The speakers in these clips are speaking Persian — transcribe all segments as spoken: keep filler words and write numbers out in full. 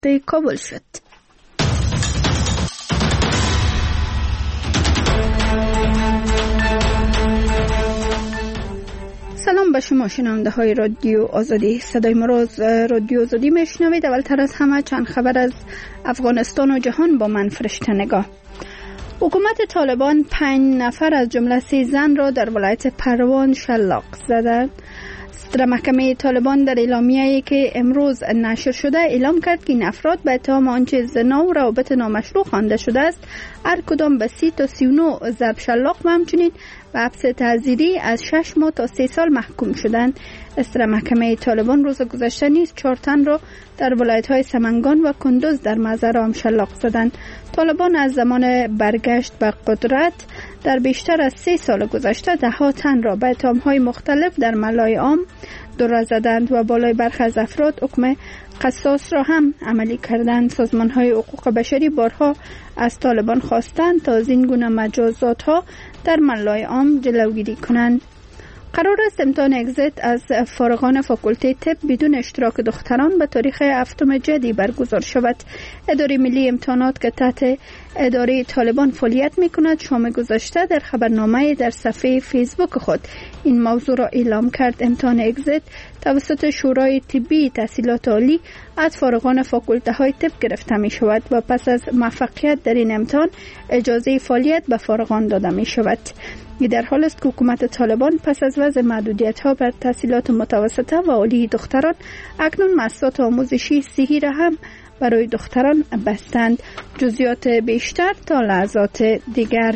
کابل شد. سلام به شما شنونده های رادیو آزادی. صدای ما را رادیو آزادی میشنوید. اولتر از همه چند خبر از افغانستان و جهان با من فرشته نگاه. حکومت طالبان پنج نفر از جمله سی زن را در ولایت پروان شلاق زدند. صدر محکمه طالبان در اعلامیه‌ای که امروز نشر شده اعلام کرد که این افراد به اتهام آنچه زنا و روابط نامشروع خوانده شده است هر کدام به سی تا سی و نه ضرب شلاق و همچنین به حبس تعزیری از شش ماه تا سه سال محکوم شدند. صدر محکمه طالبان روز گذشته نیز چهار تن را در ولایت‌های سمنگان و کندوز در مزرعه شلاق زدند. طالبان از زمان برگشت به قدرت در بیشتر از سه سال گذشته ده ها تن را به اتهام‌های مختلف در ملای عام دور زدند و بالای برخی از افراد حکم قصاص را هم عملی کردند. سازمان‌های حقوق بشری بارها از طالبان خواستند تا از این گونه مجازات‌ها در ملای عام جلوگیری کنند. قرار است امتحان اگزیت از فارغان فاکولته طب بدون اشتراک دختران به تاریخ هفتم جدی برگزار شود. اداره ملی امتحانات که تحت اداره طالبان فعالیت می‌کند شام گذشته در خبرنامه در صفحه فیسبوک خود این موضوع را اعلام کرد. امتحان اگزیت توسط شورای طبی تحصیلات عالی از فارغان فاکولته های طب گرفته می شود و پس از موفقیت در این امتحان اجازه فعالیت به فارغان داده می شود. در حال است که حکومت طالبان پس از وضع محدودیت ها بر تحصیلات متوسطه و عالی دختران اکنون مؤسسات آموزشی صحی را هم برای دختران بستند. جزئیات بیشتر تا لحظات دیگر.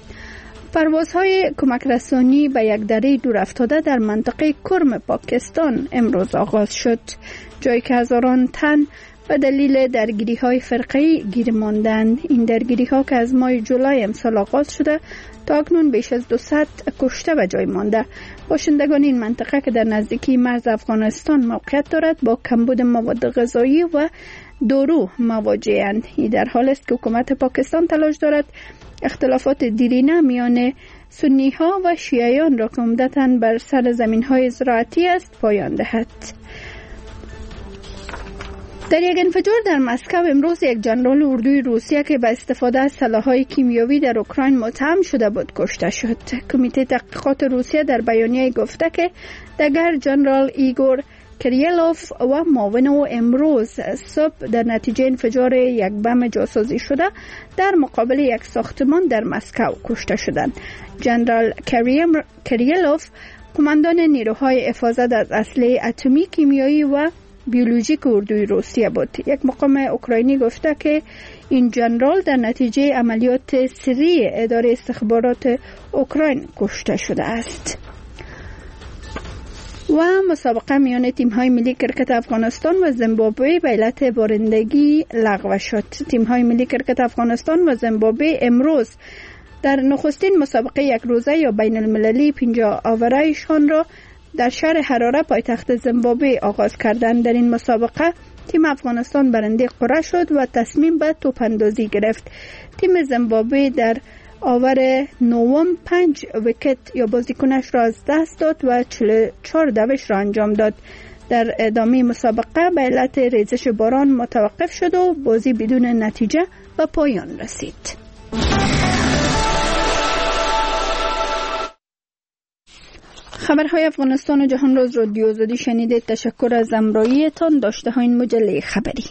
پروازهای کمک رسانی به یک دره دور افتاده در منطقه کرم پاکستان امروز آغاز شد، جایی که هزاران تن به دلیل درگیری های فرقه‌ای گیر ماندند. این درگیری ها که از ماه جولای امسال آغاز شده تا اکنون بیش از دویست کشته به جای مانده. باشندگان این منطقه که در نزدیکی مرز افغانستان موقعیت دارد با کمبود مواد غذایی و دارو مواجه‌اند. این در حال است که حکومت پاکستان تلاش دارد اختلافات دیرینه میان سنی ها و شیعیان را که عمدتاً بر سر زمین های زراعتی است پایان دهد. در یک انفجار در مسکو امروز یک جنرال اردوی روسیه که به استفاده از سلاح‌های کیمیایی در اوکراین متهم شده بود کشته شد. کمیته تحقیقات روسیه در بیانیه گفته که دگر جنرال ایگور کریلوف و معاون او امروز صبح در نتیجه انفجار یک بم جاسوسی شده در مقابل یک ساختمان در مسکو کشته شدند. جنرال کریلوف قماندان نیروهای حفاظت از اسلحه اتمی، کیمیایی و بیولوژیک اردوی روسیه بود. یک مقام اوکراینی گفته که این جنرال در نتیجه عملیات سری اداره استخبارات اوکراین کشته شده است. و مسابقه میان تیم‌های ملی کرکت افغانستان و زیمبابوه به علت بارندگی لغو شد. تیم‌های ملی کرکت افغانستان و زیمبابوه امروز در نخستین مسابقه یک روزه یا بین المللی پنجاه آوره‌شان را در شهر حراره پایتخت زیمبابوه آغاز کردند. در این مسابقه تیم افغانستان برنده قرعه شد و تصمیم به توپ اندازی گرفت. تیم زیمبابوه در آور نوم پنج ویکت یا بازیکنش را از دست داد و چهل و چهار دوش را انجام داد. در ادامه مسابقه به علت ریزش باران متوقف شد و بازی بدون نتیجه به پایان رسید. خبرهای افغانستان و جهان را از رادیو آزادی شنیدید. تشکر از همراهیتان. داشته های این مجله خبری.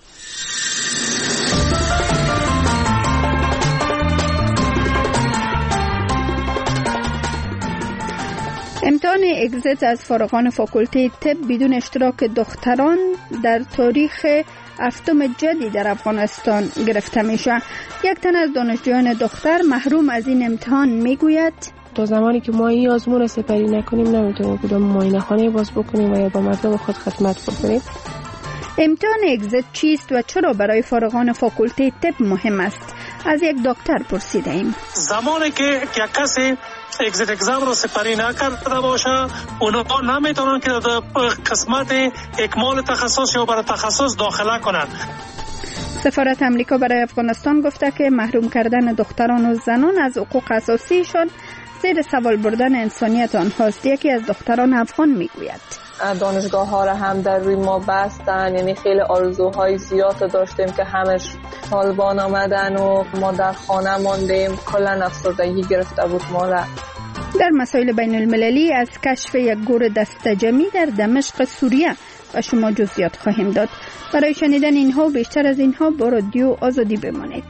امتحان اگزیت از فارغان فاکولته طب بدون اشتراک دختران در تاریخ هفتم جدی در افغانستان گرفته میشه. یک تن از دانشجویان دختر محروم از این امتحان میگوید تا زمانی که ما این آزمون را سپری نکنیم نمیتونیم کدام معاینه خانه باز بکنیم و یا با مطلب خود خدمت بکنیم. امتحان اگزیت چیست و چرا برای فارغان فاکولته طب مهم است؟ از یک دکتر پرسیده ایم. زمانی که یک کسی اگزیت اگزام رو سپری نکرده باشه اونها نمیتونن که در قسمت اکمال تخصص یا برای تخصص داخله کنن. سفارت امریکا برای افغانستان گفته که محروم کردن دختران و زنان از حقوق اساسیشان زیر سوال بردن انسانیت آنهاست. یکی از دختران افغان میگوید دانشگاه ها را هم در روی ما بستن، یعنی خیلی آرزوهای زیاد داشتیم که همش طالبان آمدن و ما در خانه ماندیم، کلا افسردگی گرفته بود ما را. در مسائل بین المللی از کشف یک گور دستجمی در دمشق سوریه و شما جزئیات خواهیم داد. برای شنیدن اینها و بیشتر از اینها با رادیو آزادی بمانید.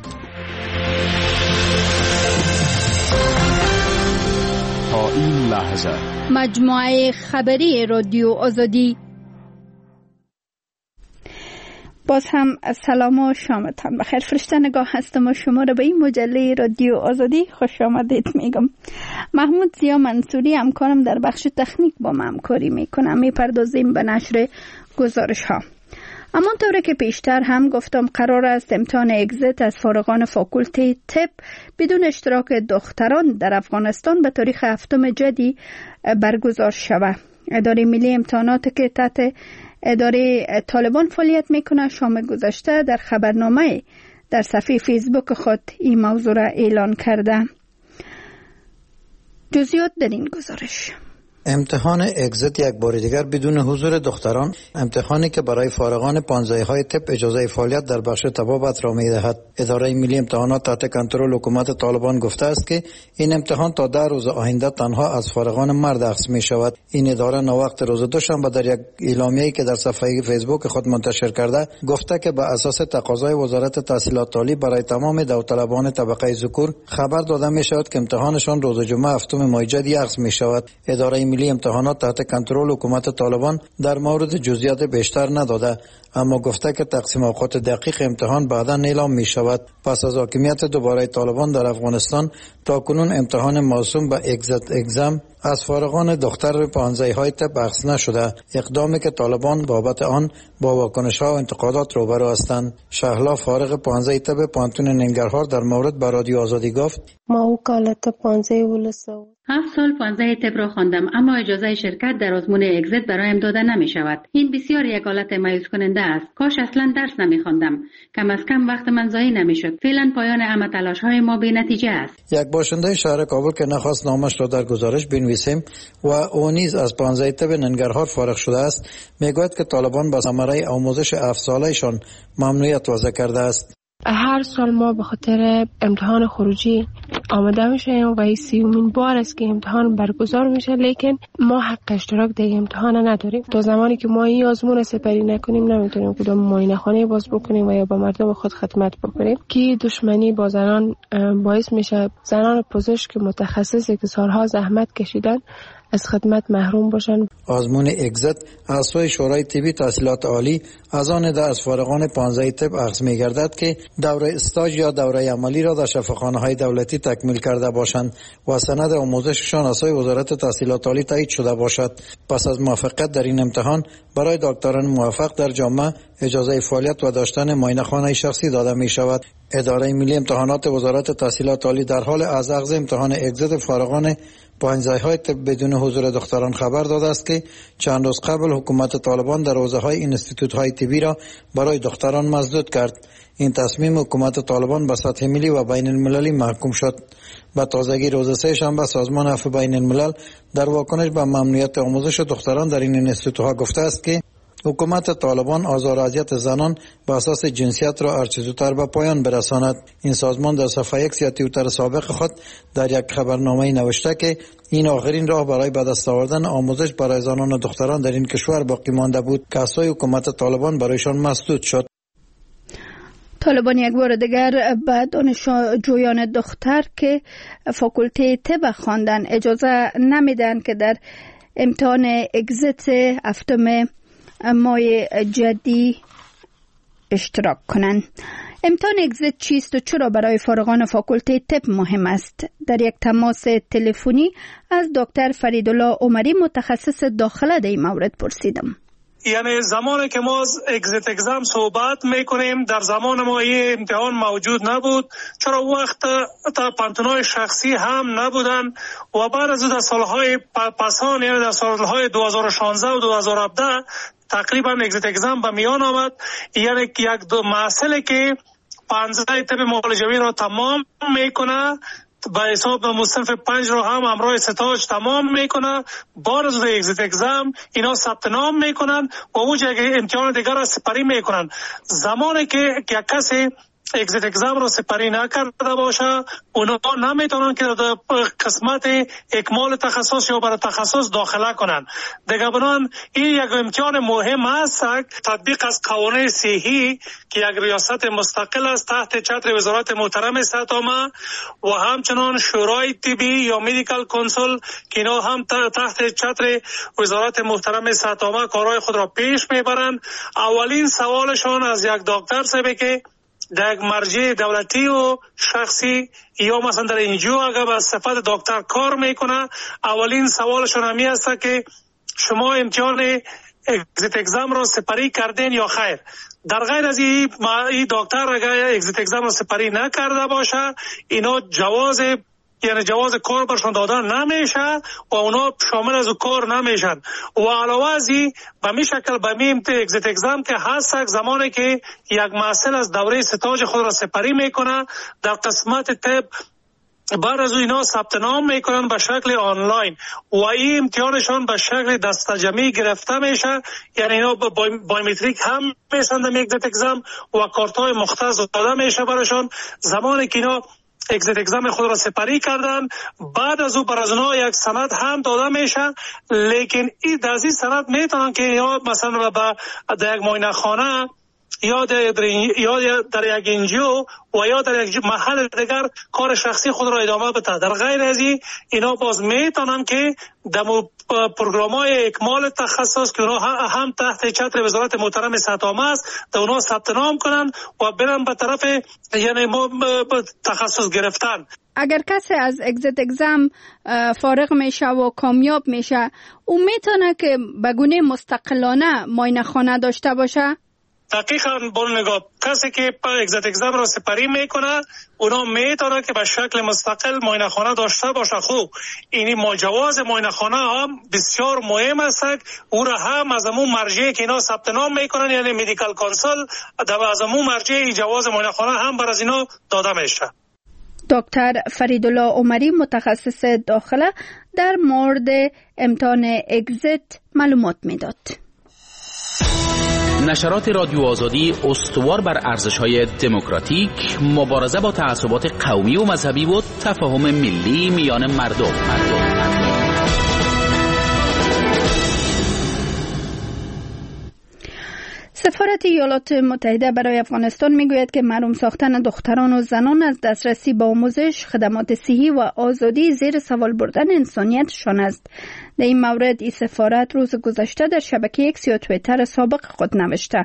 تا این لحظه مجموعه خبری رادیو آزادی. باز هم سلام و شامتان بخیر. فرشته نگاه هستم و شما را به این مجله رادیو آزادی خوش آمدید میگم. محمود زیا منصوری همکارم در بخش تکنیک با من همکاری میکنم. میپردازیم به نشر گزارش ها. همانطور که پیشتر هم گفتم قرار است امتحان اگزیت از فارغان فاکولته طب بدون اشتراک دختران در افغانستان به تاریخ هفتم جدی برگزار شود. اداره ملی امتحانات که تحت اداره طالبان فعالیت میکنه شام گذشته در خبرنامه در صفحه فیسبوک خود این موضوع را اعلان کرده. جزئیات در این گزارش. امتحان اگزیت یک بار دیگر بدون حضور دختران، امتحانی که برای فارغان پانزده های طب اجازه فعالیت در بخش طبابت را می‌دهد. اداره ملی امتحانات تحت کنترل حکومت طالبان گفته است که این امتحان تا ده روز آینده تنها از فارغان مرد اخذ می‌شود. این اداره ناوقت روز دوشنبه در یک اعلامیه‌ای که در صفحه فیسبوک خود منتشر کرده گفته که به اساس تقاضای وزارت تحصیلات عالی برای تمام داوطلبان طبقه ذکور خبر داده می‌شود که امتحانشان روز جمعه هفتم ماه جدی اخذ می‌شود. اداره ملی امتحانات تحت کنترل حکومت طالبان در مورد جزئیات بیشتر نداده، اما گفته که تقسیم اوقات دقیق امتحان بعدا اعلام می شود. پس از حاکمیت دوباره طالبان در افغانستان تا کنون امتحان موسوم به اگزیت اگزم از فارغان دختر پانزده های طب اخذ نشده، اقدامی که طالبان بابت آن با واکنش ها و انتقادات روبرو هستند. شهلا فارغ پانزده طب پانتون ننگرهار در مورد به رادیو آزادی گفت: ما وکالت پانزده ولسو هفت سال پانزده طب را خواندم، اما اجازه شرکت در آزمون اگزیت برایم داده نمی شود. این بسیار یک حالت مایوس کننده است. کاش اصلا درس نمی خواندم. کم از کم وقت من ضایع نمی شد. فعلا پایان همه تلاش های ما بی نتیجه است. یک باشنده شهر کابل که نخواست نامش را در گزارش بنویسیم و او نیز از پانزده طب ننگرهار فارغ شده است، میگوید که طالبان با ثمره آموزش هفت سالهشان ممنوعیت وضع کرده است. هر سال ما به خاطر امتحان خروجی آماده میشیم و این سیومین بار است که امتحان برگزار میشه، لیکن ما حق اشتراک در امتحان نداریم. تا زمانی که ما این آزمون سپری نکنیم نمیتونیم کدام معاینه خانه باز بکنیم و یا با مردم خود خدمت بکنیم که دشمنی با زنان باعث میشه زنان پزشک متخصصی که سالها زحمت کشیدن از خدمت محروم باشن. آزمون اگزیت از سوی شورای طبی تحصیلات عالی از آن ده از فارغان پانزده طب اخذ می‌گردد که دوره استاژ یا دوره عملی را در شفاخانه‌های دولتی تکمیل کرده باشند و سند آموزششان از سوی وزارت تحصیلات عالی تایید شده باشد. پس از موافقت در این امتحان برای دکتران موفق در جامعه اجازه فعالیت و داشتن معاینه‌خانه شخصی داده می‌شود. اداره ملی امتحانات وزارت تحصیلات عالی در حال از اخذ امتحان اگزیت فارغان پانزده های طب بدون حضور دختران خبر داده است که چند روز قبل حکومت طالبان در حوزه های اینستیتوت های طبی را برای دختران مسدود کرد. این تصمیم حکومت طالبان به سطح ملی و بین المللی محکوم شد. به تازگی روز سه شنبه سازمان عفو بین الملل در واکنش به ممنوعیت آموزش دختران در این اینستیتوت ها گفته است که حکومت طالبان آزار و اذیت زنان به اساس جنسیت را هرچه زودتر به پایان برساند. این سازمان در صفحه یک یا توییتر سابق خود در یک خبرنامه نوشته که این آخرین راه برای به دست آوردن آموزش برای زنان و دختران در این کشور باقی مانده بود که از سوی حکومت طالبان برایشان مسدود شد. طالبان یک بار دیگر به دانشجویان دختر که فاکولته طب خواندن اجازه نمیدن که در امتحان اگزیت هفتم ماه جدی اشتراک کنند. امتحان اگزیت چیست و چرا برای فارغان فاکولته طب مهم است؟ در یک تماس تلفنی از دکتر فریدالله عمری متخصص داخله در این مورد پرسیدم. یعنی زمانی که ما اگزیت اگزام صحبت میکنیم در زمان ما این امتحان موجود نبود، چرا وقت تا پانتونای شخصی هم نبودن و بعد از در سالهای پسان یعنی در سالهای دو هزار و شانزده و دو هزار و هفده تقریبا اگزیت اگزام به میان آمد. یعنی یک دو مسئله که پانزده طب معالجوی را تمام میکنه به حساب مصنف پنج رو هم همراه ستاج تمام میکنه. بعد از اگزیت اگزم اینا ثبت نام میکنن و اوج امتحان دیگر را سپری میکنن. زمانی که یک کسی اگزیت اگزم رو سپری نکرده باشه اونا نمیتونن که در قسمت اکمال تخصص یا برای تخصص داخله کنن. دیگه بنان این یک امتحان مهم است، تطبیق از قوانین صحی که یک ریاست مستقل است تحت چتر وزارت محترم صحت عامه و همچنان شورای طبی یا مدیکال کونسل که اینا هم تحت چتر وزارت محترم صحت عامه کارهای خود را پیش میبرند. اولین سوالشان از یک دکتر صاحب که در یک مرجع دولتی و شخصی یا مثلا در انجیو اگر به صفت دکتر کار میکنه، اولین سوالشون همی است که شما امتحان اگزیت اگزم را سپری کردین یا خیر. در غیر از این دکتر اگر اگزیت اگزم را سپری نکرده باشه اینا جواز یعنی جواز کار برشان دادن نمیشه و اونا شامل از کار نمیشن. و علاوه از این به می شکل به می اگزیت اگزم که هست زمانی که یک محصل از دوره ستاج خود را سپری میکنه در قسمت طب بعد از اینا ثبت نام میکنن به شکل آنلاین و این امتحانشان به شکل دستجمعی گرفته میشه، یعنی اینا بایومتریک هم میشن در اگزیت اگزم و کارت های مختص داده میشه برشان. زمانی که اینا اگزیت اگزم خود را سپری کردن بعد از او بر از اونها یک سند هم داده میشه، لیکن این در این سند میتونن که یا مثلا در یک معاینه خانه یا در, یا در یک انجیو و یا در یک محل دیگر کار شخصی خود را ادامه بده. در غیر از این اینا باز میتونن که در پروگرام‌های اکمال تخصص که اونا هم تحت چتر وزارت محترم صحت عامه است در اونا ثبت نام کنن و برن به طرف یعنی تخصص گرفتن. اگر کسی از اگزیت اگزم فارغ میشه و کامیاب میشه او میتونه که به گونه مستقلانه معاینه خانه داشته باشه؟ دقیقاً بون نگاه کسی که اگزیت اگزم را سپری میکنه اونا میتونه که به شکل مستقل معاینه خانه داشته باشه. خوب اینی ما جواز معاینه خانه هم بسیار مهم است. او را هم از امون مرجعی که اینا ثبت نام میکنن یعنی مدیکال کونسل در از امون مرجعی جواز معاینه خانه هم بر از اینا داده میشه. دکتر فریدالله عمری متخصص داخله در مورد امتحان اگزیت معلومات میداد. نشرات رادیو آزادی استوار بر ارزش‌های دموکراتیک، مبارزه با تعصبات قومی و مذهبی و تفاهم ملی میان مردم. مردم. سفارت ایالات متحده برای افغانستان میگوید که محروم ساختن دختران و زنان از دسترسی به آموزش، خدمات صحی و آزادی زیر سوال بردن انسانیتشان است. در این مورد این سفارت روز گذشته در شبکه ایکس یا توییتر سابق خود نوشته.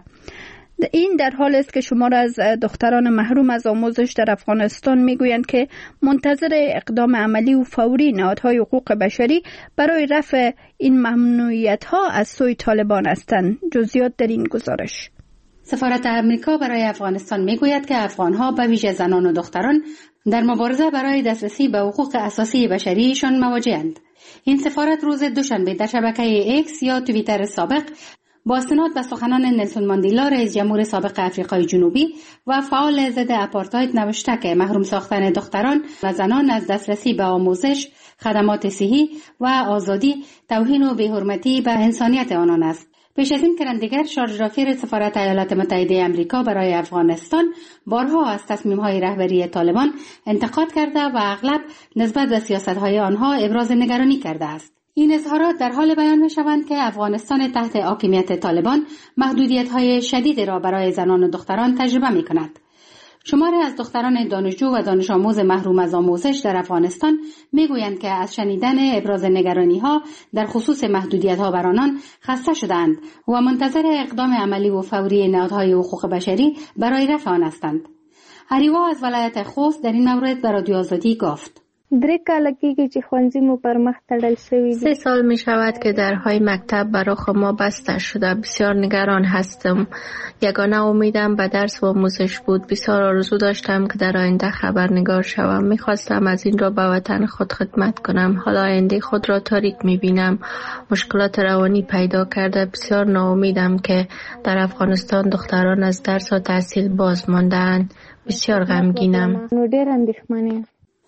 این در حال است که شمار از دختران محروم از آموزش در افغانستان میگویند که منتظر اقدام عملی و فوری نهادهای حقوق بشری برای رفع این ممنوعیت‌ها از سوی طالبان هستند. جزئیات در این گزارش. سفارت امریکا برای افغانستان میگوید که افغان‌ها به ویژه زنان و دختران در مبارزه برای دسترسی به حقوق اساسی بشریشان مواجه‌اند. این سفارت روز دوشنبه در شبکه ایکس یا توییتر سابق با استناد به سخنان نلسون ماندیلا رئیس جمهور سابق آفریقای جنوبی و فعال ضد آپارتاید نوشته که محروم ساختن دختران و زنان از دسترسی به آموزش، خدمات صحی و آزادی توهین و بی‌حرمتی به انسانیت آنان است. پیش از این کرندگر شارژ رافیر سفارت ایالات متحده آمریکا برای افغانستان بارها از تصمیم‌های رهبری طالبان انتقاد کرده و اغلب نسبت به سیاست‌های آنها ابراز نگرانی کرده است. این اظهارات در حال بیان می‌شوند که افغانستان تحت حاکمیت طالبان محدودیت‌های شدید را برای زنان و دختران تجربه می‌کند. شماری از دختران دانشجو و دانش آموز محروم از آموزش در افغانستان میگویند که از شنیدن ابراز نگرانی‌ها در خصوص محدودیت‌ها بر آنان خسته شدند و منتظر اقدام عملی و فوری نهادهای حقوق بشری برای رفع آن هستند. هریوا از ولایت خوست در این مورد به رادیو آزادی گفت: درې کاله کېږي چې ښوونځي مو پر مخ تړل شوي دي. سه سال می شود که درهای مکتب برای ما بسته شده. بسیار نگران هستم. یگانه امیدم به درس و آموزش بود. بسیار آرزو داشتم که در آینده خبرنگار شوم. میخواستم از این را به وطن خود خدمت کنم. حالا آینده خود را تاریک میبینم. مشکلات روانی پیدا کرده. بسیار ناامیدم که در افغانستان دختران از درس و تحصیل باز مانده‌اند. بسیار غمگینم. نو ډېر اندېښمن یم.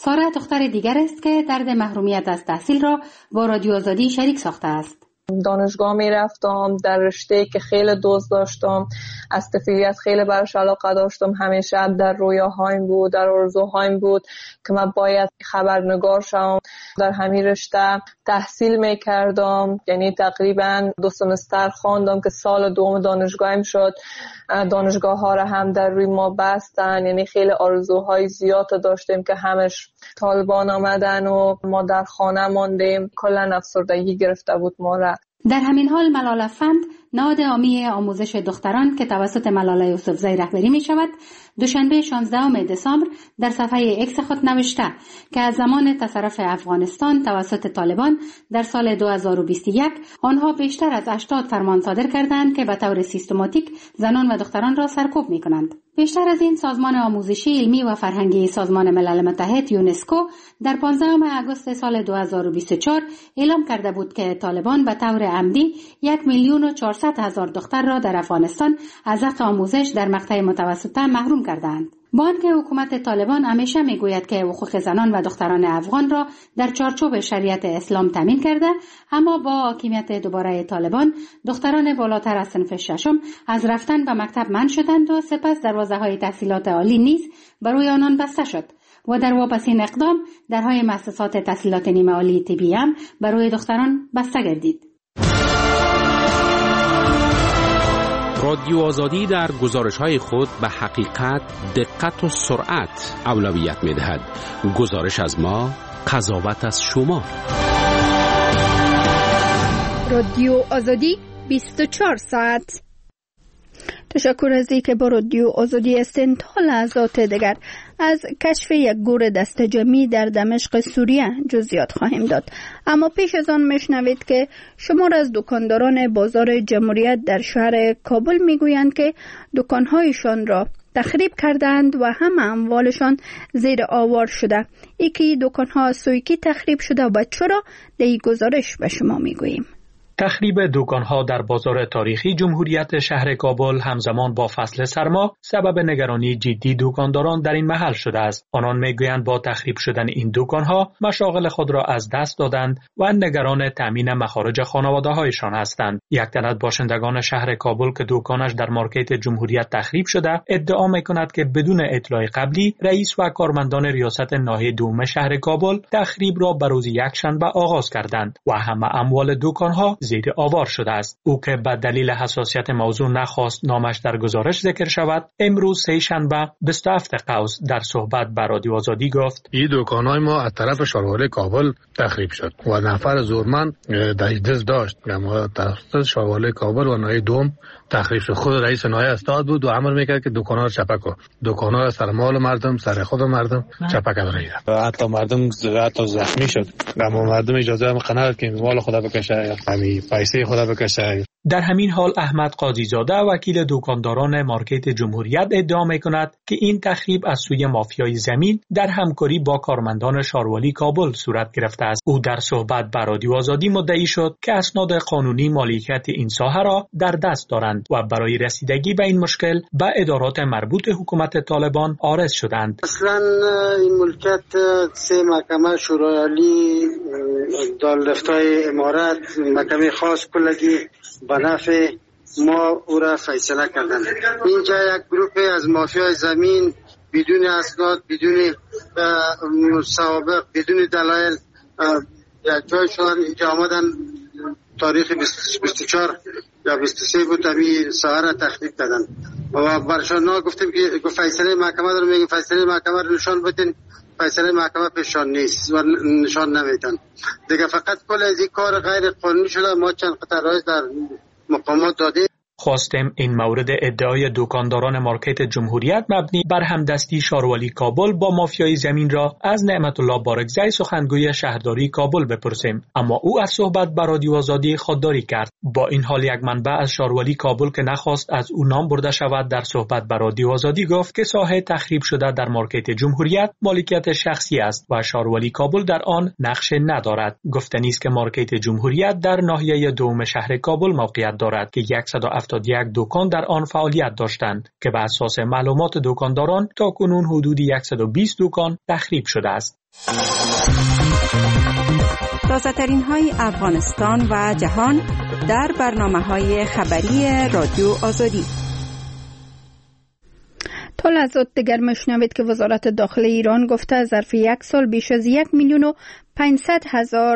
ساره دختر دیگر است که درد محرومیت از تحصیل را با رادیو آزادی شریک ساخته است. دانشگاه می رفتم در رشته که خیلی دوست داشتم، از طفولیت خیلی برش علاقه داشتم، همیشه در رویاهایم بود، در آرزوهایم بود که من باید خبرنگار شم. در همین رشته تحصیل می کردم، یعنی تقریبا دو سمستر خواندم که سال دوم دانشگاهیم شد. دانشگاه ها را هم در روی ما بستن، یعنی خیلی آرزوهای زیاد داشتیم که همش طالبان آمدن و ما در خانه ماندیم. کلا افسردگی گرفته بود ما را. در همین حال ملال افند، نهاد عامی آموزش دختران که توسط ملاله یوسفزئی رهبری می شود، دوشنبه شانزدهم دسامبر در صفحه اکس خود نوشته که از زمان تصرف افغانستان توسط طالبان در سال دو هزار و بیست و یک آنها بیشتر از هشتاد فرمان صادر کردند که به طور سیستماتیک زنان و دختران را سرکوب می کنند. بیشتر از این، سازمان آموزشی علمی و فرهنگی سازمان ملل متحد یونسکو در پانزدهم آگوست سال دو هزار و بیست و چهار اعلام کرده بود که طالبان به طور عمدی یک میلیون و چهارصد هزار دختر را در افغانستان از حق آموزش در مقطع متوسطه محروم کردند. با آنکه حکومت طالبان همیشه میگوید که حقوق زنان و دختران افغان را در چارچوب شریعت اسلام تامین کرده، اما با حاکمیت دوباره طالبان دختران بالاتر از صنف ششم از رفتن به مکتب منع شدند و سپس دروازه‌های تحصیلات عالی نیز برای آنان بسته شد و در واپسین اقدام درهای مؤسسات تحصیلات نیمه عالی طبی هم برای دختران بسته گردید. رادیو آزادی در گزارش‌های خود به حقیقت، دقت و سرعت اولویت می‌دهد. گزارش از ما، قضاوت از شما. رادیو آزادی بیست و چهار ساعت. تشکر از اینکه با رادیو آزادی هستین. تا لحظات دیگر از کشف یک گور دست جمعی در دمشق سوریه جزئیات خواهیم داد، اما پیش از آن میشنوید که شمار از دکانداران بازار جمهوریت در شهر کابل میگویند که دکانهایشان را تخریب کردند و همه اموالشان زیر آوار شده. یکی دکانها از سوی کی تخریب شده و چرا؟ در این گزارش به شما میگوییم. تخریب دکان‌ها در بازار تاریخی جمهوریت شهر کابل همزمان با فصل سرما سبب نگرانی جدی دکانداران در این محل شده است. آنان میگویند با تخریب شدن این دکان‌ها مشاغل خود را از دست دادند و نگران تامین مخارج خانواده‌هایشان هستند. یک تن از باشندگان شهر کابل که دکانش در مارکت جمهوریت تخریب شده ادعا می‌کند که بدون اطلاع قبلی رئیس و کارمندان ریاست ناحیه دوم شهر کابل تخریب را به روز یکشنبه آغاز کردند و همه اموال دکان‌ها زیر آوار شده است. او که به دلیل حساسیت موضوع نخواست نامش در گزارش ذکر شود، امروز سه شنبه بیست و هفتم قوس در صحبت با رادیو آزادی گفت: این دکان‌های ما از طرف شاروال کابل تخریب شد و نفر زورمند دست داشت. ما طرف شاروال کابل و ناحیه دوم تخریب شد. خود رئیس ناحیه استاد بود و امر میکرد که دکان‌ها رو چپک کن. دکان‌ها سر مال مردم، سر خود مردم چپک کردن. حتی مردم حتی زخمی شد. اما مردم اجازه هم نداد که مال خدا بکشه، همین پیسه خدا بکشه. در همین حال احمد قاضی زاده وکیل دکانداران مارکت جمهوریت ادعا می‌کند که این تخریب از سوی مافیای زمین در همکاری با کارمندان شاروالی کابل صورت گرفته است. او در صحبت با رادیو آزادی مدعی شد که اسناد قانونی مالکیت این ساحه را در دست دارند و برای رسیدگی به این مشکل به ادارات مربوط حکومت طالبان عارض شدند. اصلا این ملکیت سه محکمه شورای دارالفتای امارات، محکمه خاص کلگی به نفع ما او را فیصله کردن. اینجا یک گروه از مافیای زمین بدون اسناد، بدون سوابق، بدون دلایل یک جای شدن اینجا آمدن. تاریخ بیست و چهار یا بیست و سه بود امی ساحه را تخریب کردن و برشان نا گفتیم که فیصله محکمه رو میگیم، فیصله محکمه رو نشان بدین. فیصله محکمه پیشان نیست و نشان نمیدن دیگه. فقط کل از این کار غیر قانونی شده. ما چند قطعه رایز در مقامات دادیم. خواستیم این مورد ادعای دکانداران مارکت جمهوریت مبنی بر همدستی شاروالی کابل با مافیای زمین را از نعمت الله بارکزئی سخنگوی شهرداری کابل بپرسیم، اما او از صحبت با رادیو آزادی خودداری کرد. با این حال یک منبع از شاروالی کابل که نخواست از او نام برده شود در صحبت با رادیو آزادی گفت که ساحه تخریب شده در مارکت جمهوریت مالکیت شخصی است و شاروالی کابل در آن نقش ندارد. گفتنی است که مارکت جمهوریت در ناحیه دوم شهر کابل موقعیت دارد که صد و هفتاد هفتاد و یک دکان در آن فعالیت داشتند که بر اساس معلومات دکانداران تاکنون حدود صد و بیست دکان تخریب شده است. تازه‌ترین های افغانستان و جهان در برنامه‌های خبری رادیو آزادی. تا لحظات دیگر مشنوید که وزارت داخلی ایران گفته ظرف یک سال بیش از یک میلیون و پانصد هزار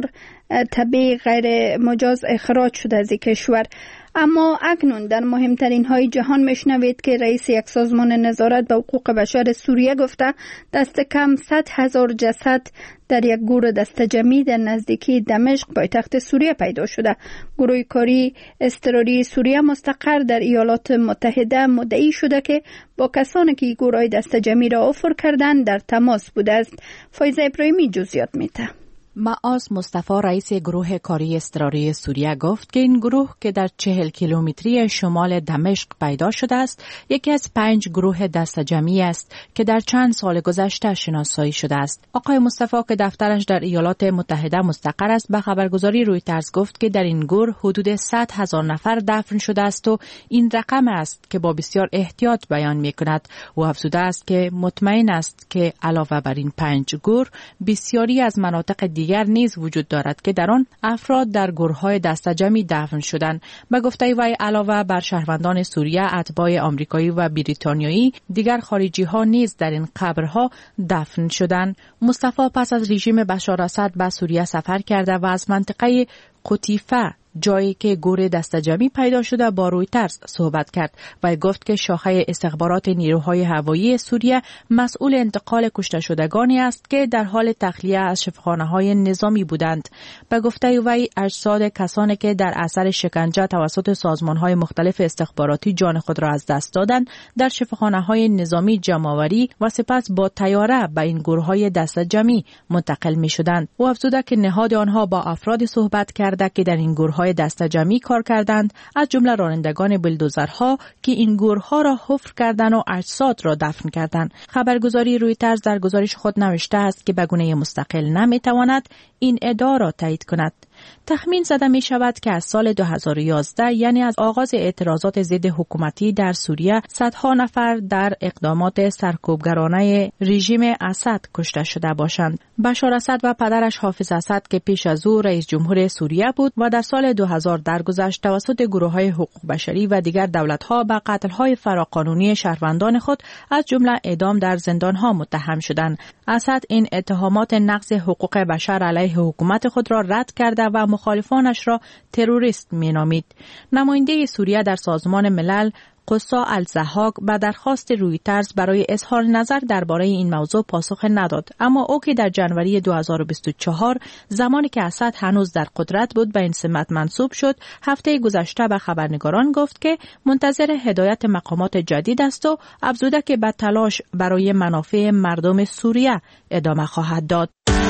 تبع غیر مجاز اخراج شده از کشور. اما اکنون در مهمترین های جهان مشنوید که رئیس یک سازمان نظارت به حقوق بشر سوریه گفته دست کم صد هزار جسد در یک گور دستجمعی در نزدیکی دمشق پایتخت سوریه پیدا شده. گروه کاری اضطراری سوریه مستقر در ایالات متحده مدعی شده که با کسانی که گروه دستجمعی را افر کردند در تماس بوده است. فایزه ابراهیمی جزئیات میده. معاذ مصطفی رئیس گروه کاری اضطراری سوریه گفت که این گروه که در چهل کیلومتری شمال دمشق پیدا شده است یکی از پنج گروه دستجمعی است که در چند سال گذشته شناسایی شده است. آقای مصطفی که دفترش در ایالات متحده مستقر است به خبرگزاری رویترز گفت که در این گروه حدود صد هزار نفر دفن شده است و این رقم است که با بسیار احتیاط بیان می کند. او افزوده است که مطمئن است که علاوه بر این پنج گروه بسیاری از مناطق دیگر نیز وجود دارد که در آن افراد در گورهای دستجمعی دفن شدند. به گفته وی علاوه بر شهروندان سوریه، اتباع آمریکایی و بریتانیایی، دیگر خارجی ها نیز در این قبرها دفن شدند. مصطفی پس از رژیم بشار اسد به سوریه سفر کرده و از منطقه قطیفه جایی که گور دستجمعی پیدا شده با رویترز صحبت کرد و گفت که شاخه استخبارات نیروهای هوایی سوریه مسئول انتقال کشته شدگانی است که در حال تخلیه از شفاخانه‌های نظامی بودند. به گفته وی اجساد کسانی که در اثر شکنجه توسط سازمان‌های مختلف استخباراتی جان خود را از دست دادند در شفاخانه‌های نظامی جمع‌آوری و سپس با طیاره به این گورهای دستجمعی منتقل می‌شدند. او افزوده که نهاد آنها با افرادی صحبت کرده که در این گورهای دستجمعی کار کردند، از جمله رانندگان بلدوزرها که این گورها را حفر کردند و اجساد را دفن کردند. خبرگزاری رویترز در گزارش خود نوشته است که به گونه مستقل نمیتواند این ادعا را تایید کند. تخمین زده می شود که از سال دو هزار و یازده یعنی از آغاز اعتراضات ضد حکومتی در سوریه صدها نفر در اقدامات سرکوبگرانه رژیم اسد کشته شده باشند. بشار اسد و پدرش حافظ اسد که پیش از او رئیس جمهور سوریه بود و در سال دو هزار درگذشت توسط گروه‌های حقوق بشری و دیگر دولت‌ها به قتل‌های فراقانونی شهروندان خود از جمله اعدام در زندان‌ها متهم شدند. اسد این اتهامات نقض حقوق بشر علیه حکومت خود را رد کرده و مخالفانش را تروریست می‌نامید. نماینده سوریه در سازمان ملل قصا الزهاق به درخواست رویترز برای اظهار نظر درباره این موضوع پاسخ نداد، اما او که در جنوری دو هزار و بیست و چهار زمانی که اسد هنوز در قدرت بود به این سمت منصوب شد، هفته گذشته به خبرنگاران گفت که منتظر هدایت مقامات جدید است و افزوده که به تلاش برای منافع مردم سوریه ادامه خواهد داد.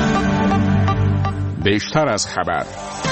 بیشتر از خبر.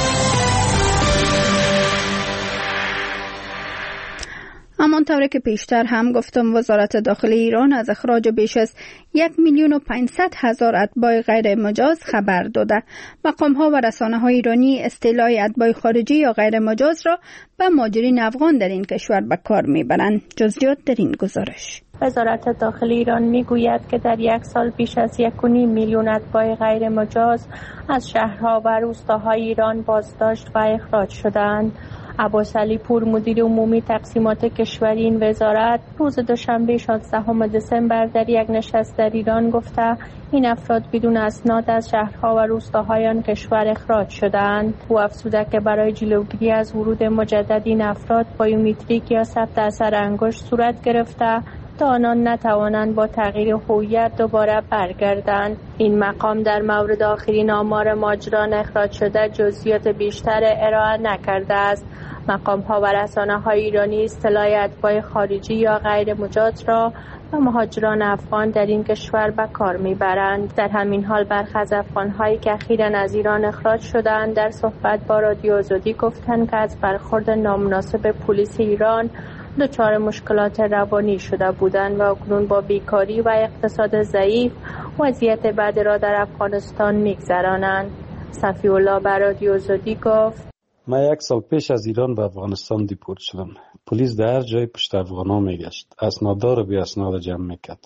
همانطور که پیشتر هم گفتم وزارت داخلی ایران از اخراج بیش از یک میلیون و پانصد هزار اتباع غیر مجاز خبر داده. مقام ها و رسانه های ایرانی اصطلاح اتباع خارجی یا غیر مجاز را به مهاجرین افغان در این کشور به کار میبرند. جزئیات در این گزارش. وزارت داخلی ایران میگوید که در یک سال بیش از یک و نیم میلیون اتباع غیر مجاز از شهرها و روستاهای ایران بازداشت و اخراج شدند. عباس علی پور مدیر عمومی تقسیمات کشوری این وزارت روز دوشنبه شانزدهم دسامبر در یک نشست در ایران گفته این افراد بدون اسناد از شهرها و روستاهای آن کشور اخراج شدند. او افزوده که برای جلوگیری از ورود مجدد این افراد بایومتریک یا ثبت اثر انگشت صورت گرفته تا آنان نتوانند با تغییر هویت دوباره برگردند. این مقام در مورد آخرین آمار مهاجران اخراج شده جزئیات بیشتر ارائه نکرده است. مقام ها و رسانه های ایرانی اصطلاح اتباع خارجی یا غیر مجاز را و مهاجران افغان در این کشور به کار میبرند. در همین حال برخی از افغان هایی که اخیراً از ایران اخراج شدند در صحبت با رادیو آزادی گفتند که از برخورد نامناسب پلیس ایران دچار مشکلات روانی شده بودند و اکنون با بیکاری و اقتصاد ضعیف وضعیت بد را در افغانستان میگذرانند. صفی الله بر رادیو آزادی گفت: من یک سال پیش از ایران به افغانستان دیپورت شدم. پلیس در هر جای پشت افغانا میگشت، اسناددار و بی اسناد جمع میکرد.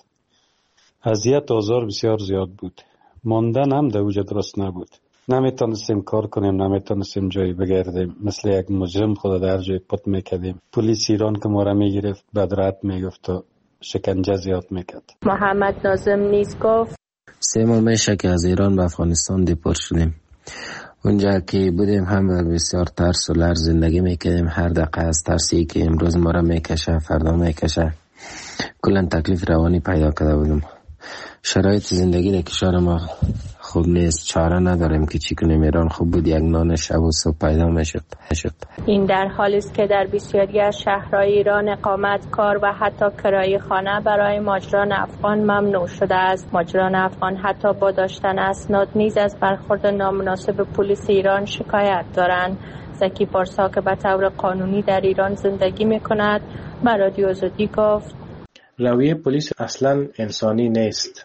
اذیت آزار بسیار زیاد بود. ماندن هم در اوجه درست نبود. نمیتونستیم کار کنیم، نمیتونستیم جایی بگردیم، مثل یک مجرم خود در هر جای پت میکردیم. پلیس ایران که ما را میگرفت بدرت میگفت و شکنجه زیاد میکرد. محمد ناظم نیز گفت سه ماه میشه که از ایران به افغانستان دیپورت شدیم. اونجا که بودیم هم بسیار ترس و لرز زندگی میکردیم. هر دقیقه از ترسی که امروز ما را میکشه فردا میکشه کلا تکلیف روانی پیدا کرده بودیم. شرایط زندگی در کشور ما خوب نیست، چاره نداریم که چی کنیم. ایران خوب بود، یک نان شب و صبح پیدا میشد. این در حالی است که در بسیاری از شهرهای ایران اقامت، کار و حتی کرایه خانه برای مهاجران افغان ممنوع شده است. مهاجران افغان حتی با داشتن اسناد نیز از برخورد نامناسب پلیس ایران شکایت دارند. زکی پارسا که به طور قانونی در ایران زندگی میکند به رادیو آزادی گفت رویه پلیس اصلا انسانی نیست،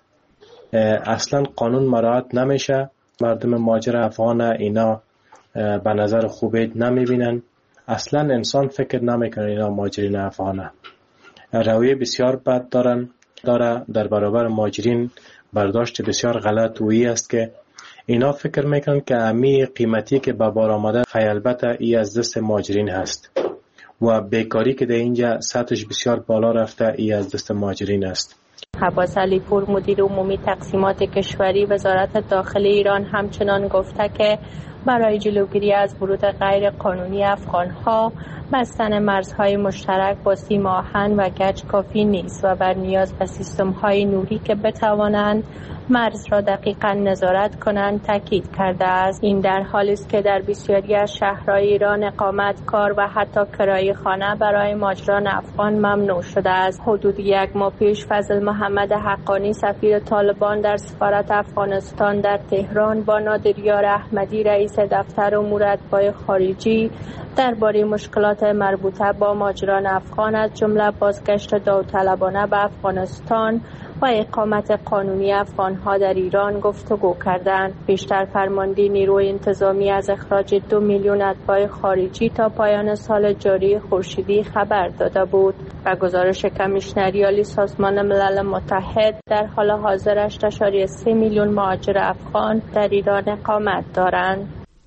اصلا قانون مراعات نمیشه. مردم مهاجر افغان اینا به نظر خوبی نمیبینن، اصلا انسان فکر نمیکنه اینا مهاجرین افغانه. رویه بسیار بد دارن داره در برابر مهاجرین. برداشت بسیار غلط وی است که اینا فکر میکنن که امی قیمتی که به بار آمده خیلی البته ای از دست مهاجرین هست و بیکاری که در اینجا سطحش بسیار بالا رفته ای از دست مهاجرین است. عباس علی پور مدیر عمومی تقسیمات کشوری وزارت داخلی ایران همچنان گفته که برای جلوگیری از ورود غیر قانونی افغانها بستن مرزهای مشترک با سیم آهن و گچ کافی نیست و بر نیاز به سیستم‌های نوری که بتوانند مرز را دقیقاً نظارت کنند تاکید کرده است. این در حالی است که در بسیاری از شهرهای ایران اقامت، کار و حتی کرایه خانه برای مهاجران افغان ممنوع شده است. حدود یک ماه پیش فضل محمد حقانی سفیر طالبان در سفارت افغانستان در تهران با نادریار احمدی رئیس دفتر امور اتباع خارجی درباره مشکلات مربوطه با مهاجران افغان از جمله بازگشت داوطلبانه به افغانستان و اقامت قانونی افغانها در ایران گفتگو کردند. پیشتر فرمانده نیروی انتظامی از اخراج دو میلیون اتباع خارجی تا پایان سال جاری خورشیدی خبر داده بود و گزارش کمیشنری عالی سازمان ملل متحد در حال حاضر هشت ممیز سه میلیون مهاجر افغان در ایران اقامت دارند.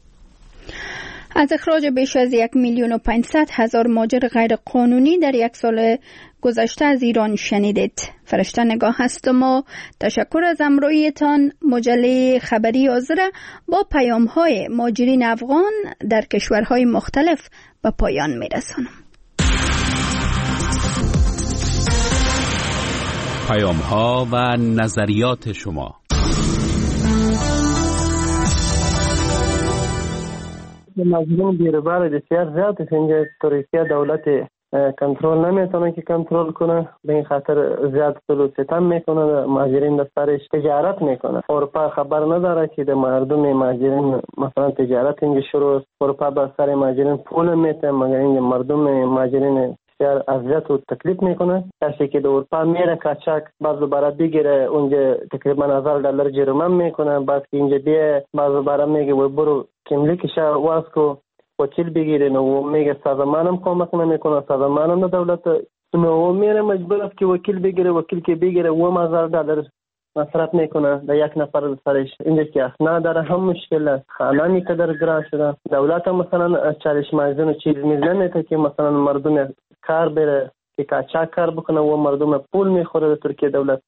از اخراج بیش از یک میلیون و پانصد هزار مهاجر غیر قانونی در یک سال گذشته از ایران شنیدید. فرشته نگاه هستم و تشکر از همراهیتان. مجله خبری آزره با پیام های مهاجرین افغان در کشورهای مختلف به پایان می رسانم. پیام ها و نظریات شما. مجموع بیروبار بسیار زیاد است. اینجا تروریستی دولت کنترل نمیتونه که کنترل کنه، به این خاطر زیاد ظلم ستم میکنه، مهاجرین در سرش تجارت میکنه. اروپا خبر نداره که در مردم مهاجرین مثلا تجارت اینجا شروع است. اروپا بر سر مهاجرین پول میته، مگر اینجا مردم مهاجرین بسیار اذیت و تکلیف میکنه. کسی که در اروپا میره کاچاک باز دوباره بگیره اونجا تقریبا هزار دلار جریمه میکنه، بعد که اینجا بیه باز دوباره میگه و برو کملیکش واس کو وکیل بگیره، نو میگه سازمانم کمک نمیکنه، سازمانم دولت نو میره مجبور است که وکیل بگیره، وکیل که بگیره و هزار دلار مصرف میکنه در یک نفر سرش. اینجا که اسناد داره هم مشکل است، خانه میقدر گران شده. دولت هم مثلا چالش مجزون چیز میزنه که مثلا مردم کار بره که کاچاک کار بکنه و مردم پول میخوره در ترکیه دولت.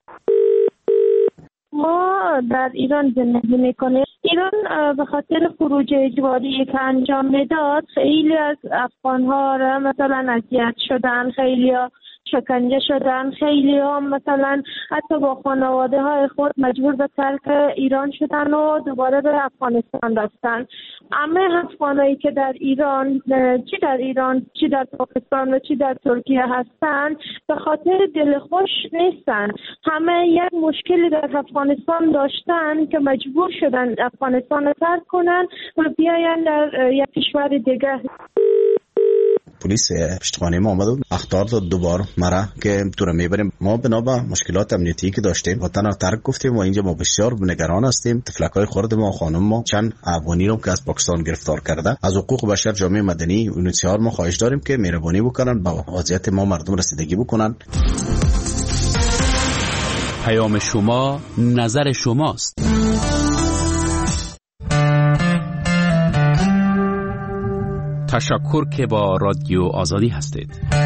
ما در ایران زندگی میکنیم. ایران به خاطر خروج اجباری که انجام میداد خیلی از افغان‌ها را مثلا اذیت شدن، خیلی ها شکنجه شدن، خیلی ها مثلا حتی با خانواده های خود مجبور به ترک ایران شدن و دوباره به افغانستان رفتن. همه افغانایی که در ایران، چی در ایران، چی در پاکستان و چی در ترکیه هستن، به خاطر دلخوش نیستن. همه یک مشکلی در افغانستان داشتن که مجبور شدن افغانستان رو ترک کنن و بیاین در یک کشور دیگه. پلیس پشتوانه ما آمد و اخطار داد دوبار مرا که تو رو میبریم. ما بنا به مشکلات امنیتی که داشتیم وطن رو ترک گفتیم و اینجا ما بسیار نگران هستیم. تفلکای خرد ما خانم ما چند افغانی رو که از پاکستان گرفتار کرده، از حقوق بشر جامعه مدنی و نوتیار ما خواهش داریم که مهربانی بکنن با وضعیت ما مردم رسیدگی بکنن. پیام شما نظر شماست. تشکر که با رادیو آزادی هستید.